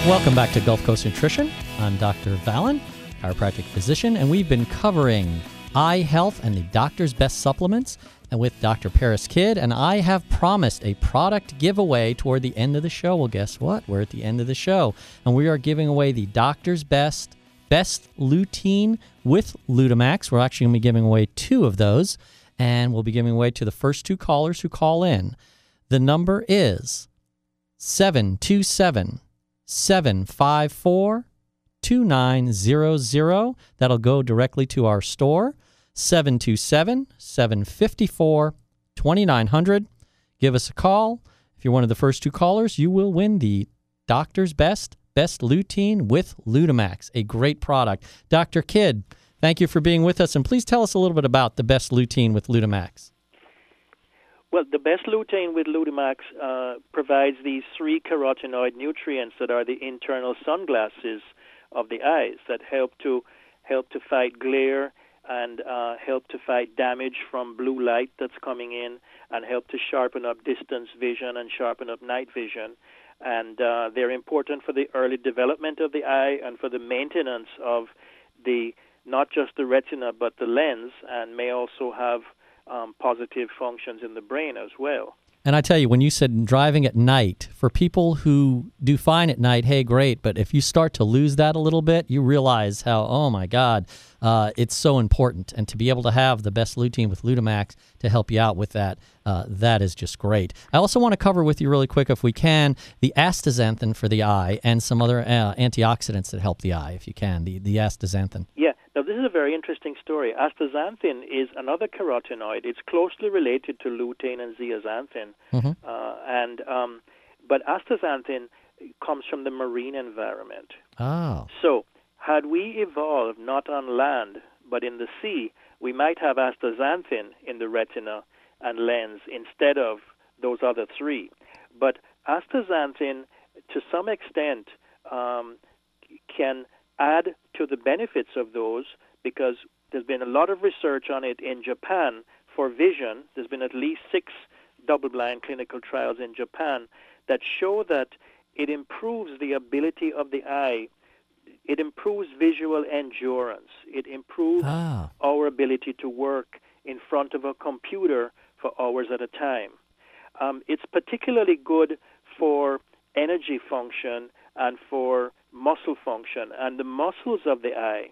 Welcome back to Gulf Coast Nutrition. I'm Dr. Vallon, chiropractic physician, and we've been covering eye health and the doctor's best supplements and with Dr. Paris Kidd, and I have promised a product giveaway toward the end of the show. Well, guess what? We're at the end of the show, and we are giving away the doctor's best lutein with Lutamax. We're actually going to be giving away 2 of those, and we'll be giving away to the first 2 callers who call in. The number is 727-754-2900. That'll go directly to our store, 727-754-2900. Give us a call. If you're one of the first 2 callers, you will win the Doctor's Best Lutein with Lutamax, a great product. Dr. Kidd, thank you for being with us, and please tell us a little bit about the Best Lutein with Lutamax. Well, the Best Lutein with Lutamax provides these 3 carotenoid nutrients that are the internal sunglasses of the eyes that help to fight glare and help to fight damage from blue light that's coming in, and help to sharpen up distance vision and sharpen up night vision. And they're important for the early development of the eye and for the maintenance of not just the retina but the lens, and may also have positive functions in the brain as well. And I tell you, when you said driving at night, for people who do fine at night, hey, great. But if you start to lose that a little bit, you realize how, oh my God, it's so important. And to be able to have the Best Lutein with Lutamax to help you out with that, that is just great. I also want to cover with you really quick, if we can, the astaxanthin for the eye and some other antioxidants that help the eye, if you can, the astaxanthin. Yeah. Now, this is a very interesting story. Astaxanthin is another carotenoid. It's closely related to lutein and zeaxanthin. Mm-hmm. But astaxanthin comes from the marine environment. Oh. So, had we evolved not on land but in the sea, we might have astaxanthin in the retina and lens instead of those other 3. But astaxanthin, to some extent, can add to the benefits of those, because there's been a lot of research on it in Japan for vision. There's been at least 6 double-blind clinical trials in Japan that show that it improves the ability of the eye. It improves visual endurance. It improves our ability to work in front of a computer for hours at a time. It's particularly good for energy function and for muscle function. And the muscles of the eye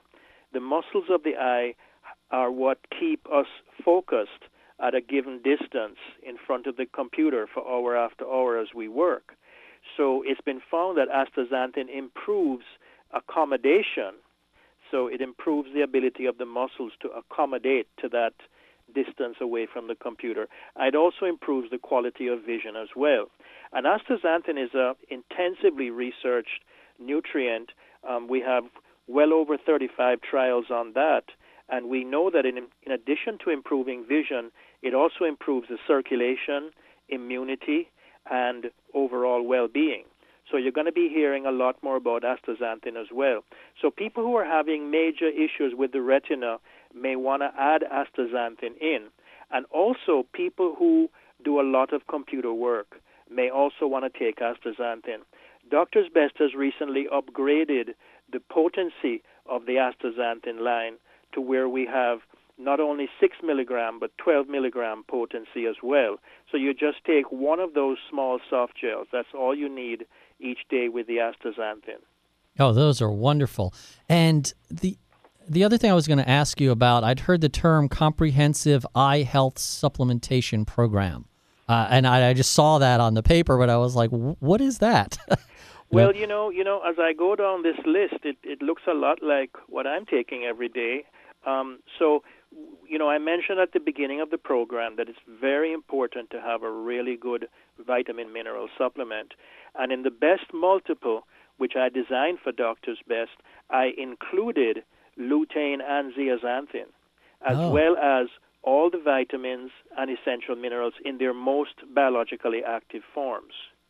are what keep us focused at a given distance in front of the computer for hour after hour as we work. So it's been found that astaxanthin improves accommodation. So it improves the ability of the muscles to accommodate to that distance away from the computer. It also improves the quality of vision as well. And astaxanthin is an intensively researched nutrient. We have well over 35 trials on that, and we know that in addition to improving vision, it also improves the circulation, immunity, and overall well-being. So you're going to be hearing a lot more about astaxanthin as well. So people who are having major issues with the retina may want to add astaxanthin in. And also people who do a lot of computer work may also want to take astaxanthin. Doctor's Best has recently upgraded the potency of the astaxanthin line to where we have not only 6 milligram but 12 milligram potency as well. So you just take one of those small soft gels. That's all you need each day with the astaxanthin. Oh, those are wonderful. And the other thing I was going to ask you about, I'd heard the term comprehensive eye health supplementation program. And I just saw that on the paper, but I was like, what is that? Well, you know, as I go down this list, it looks a lot like what I'm taking every day. So, I mentioned at the beginning of the program that it's very important to have a really good vitamin mineral supplement. And in the Best Multiple, which I designed for Doctor's Best, I included lutein and zeaxanthin, as well as all the vitamins and essential minerals in their most biologically active forms.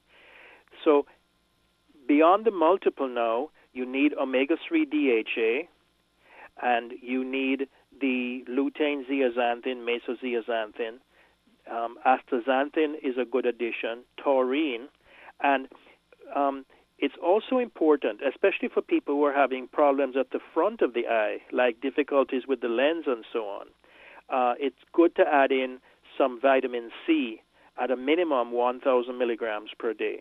So beyond the multiple now, you need omega-3 DHA, and you need the lutein, zeaxanthin, mesozeaxanthin. Astaxanthin is a good addition, taurine, and it's also important, especially for people who are having problems at the front of the eye, like difficulties with the lens and so on. It's good to add in some vitamin C at a minimum 1,000 milligrams per day.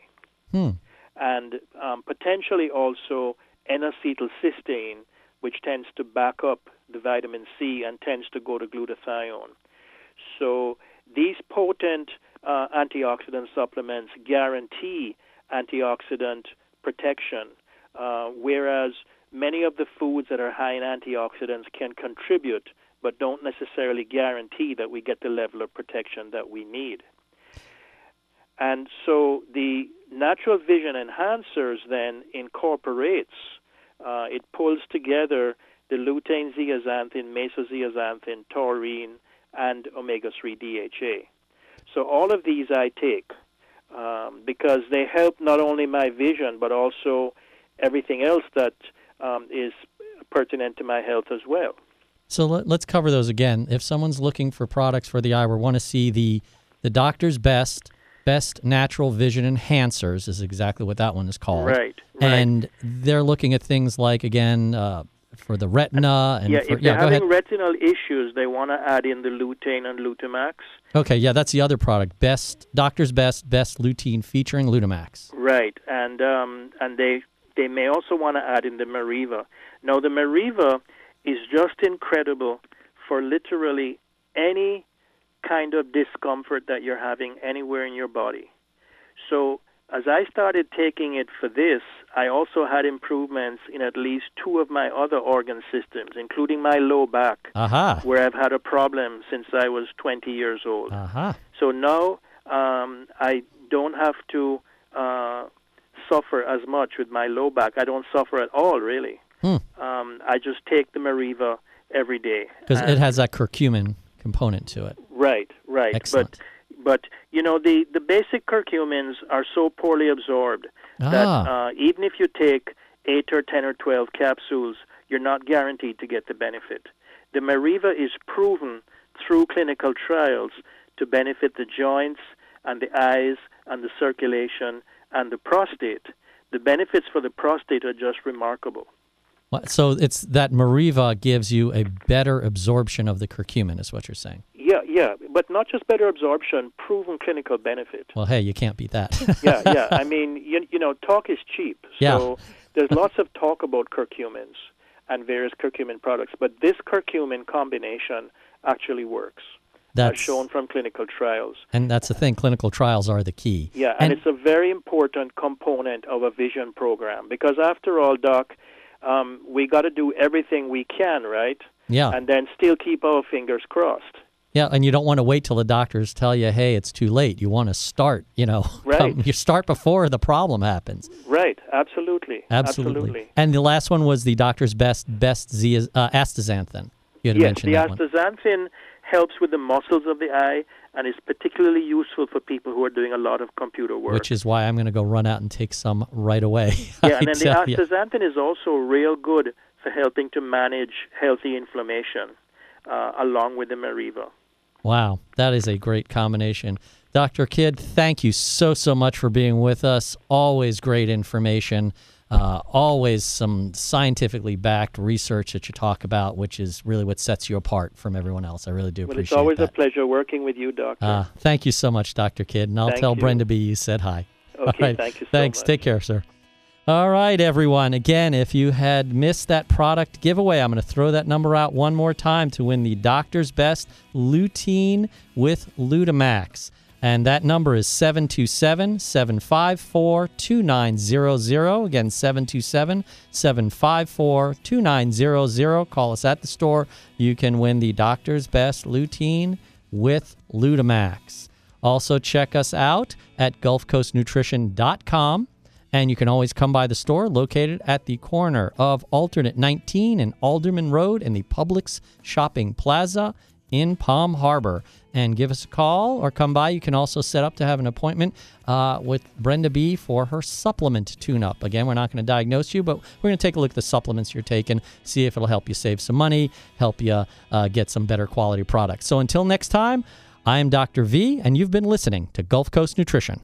And potentially also N-acetylcysteine, which tends to back up the vitamin C and tends to go to glutathione. So these potent antioxidant supplements guarantee antioxidant protection, whereas many of the foods that are high in antioxidants can contribute but don't necessarily guarantee that we get the level of protection that we need. And so the Natural Vision Enhancers then incorporates, it pulls together the lutein, zeaxanthin, mesozeaxanthin, taurine, and omega-3 DHA. So all of these I take because they help not only my vision but also everything else that is pertinent to my health as well. So let's cover those again. If someone's looking for products for the eye, we want to see the Doctor's Best Natural Vision Enhancers is exactly what that one is called. Right. And they're looking at things like, again, for the retina. And if they're having retinal issues, they want to add in the lutein and Lutamax. Okay, yeah, that's the other product. Doctor's Best Lutein featuring Lutamax. Right, and they may also want to add in the Meriva. Now, the Meriva is just incredible for literally any kind of discomfort that you're having anywhere in your body. So as I started taking it for this, I also had improvements in at least 2 of my other organ systems, including my low back, where I've had a problem since I was 20 years old. So now I don't have to suffer as much with my low back. I don't suffer at all, really. I just take the Meriva every day. Because it has that curcumin component to it. Right. Excellent. But you know, the basic curcumins are so poorly absorbed that even if you take 8 or 10 or 12 capsules, you're not guaranteed to get the benefit. The Meriva is proven through clinical trials to benefit the joints and the eyes and the circulation and the prostate. The benefits for the prostate are just remarkable. So it's that Meriva gives you a better absorption of the curcumin, is what you're saying. Yeah, but not just better absorption, proven clinical benefit. Well, hey, you can't beat that. yeah. I mean, you know, talk is cheap. So there's lots of talk about curcumins and various curcumin products, but this curcumin combination actually works. As shown from clinical trials. And that's the thing, clinical trials are the key. Yeah, and it's a very important component of a vision program because after all, Doc, we got to do everything we can, right? Yeah. And then still keep our fingers crossed. Yeah, and you don't want to wait till the doctors tell you, hey, it's too late. You want to start, Right. You start before the problem happens. Right, absolutely. And the last one was the Doctor's Best astaxanthin. You had mentioned that one. Yes, the astaxanthin helps with the muscles of the eye and is particularly useful for people who are doing a lot of computer work. Which is why I'm going to go run out and take some right away. Yeah, and then the astaxanthin is also real good for helping to manage healthy inflammation along with the Meriva. Wow, that is a great combination. Dr. Kidd, thank you so much for being with us. Always great information. Always some scientifically backed research that you talk about, which is really what sets you apart from everyone else. I really do appreciate that. Well, it's always a pleasure working with you, Doctor. Thank you so much, Dr. Kidd, and I'll tell Brenda B. you said hi. Okay, thank you so Thanks. much. Take care, sir. All right, everyone. Again, if you had missed that product giveaway, I'm going to throw that number out one more time to win the Doctor's Best Lutein with Lutamax. And that number is 727-754-2900. Again, 727-754-2900. Call us at the store. You can win the Doctor's Best Lutein with Lutamax. Also, check us out at GulfCoastNutrition.com. And you can always come by the store located at the corner of Alternate 19 and Alderman Road in the Publix Shopping Plaza in Palm Harbor. And give us a call or come by. You can also set up to have an appointment with Brenda B. for her supplement tune-up. Again, we're not going to diagnose you, but we're going to take a look at the supplements you're taking, see if it'll help you save some money, help you get some better quality products. So until next time, I am Dr. V, and you've been listening to Gulf Coast Nutrition.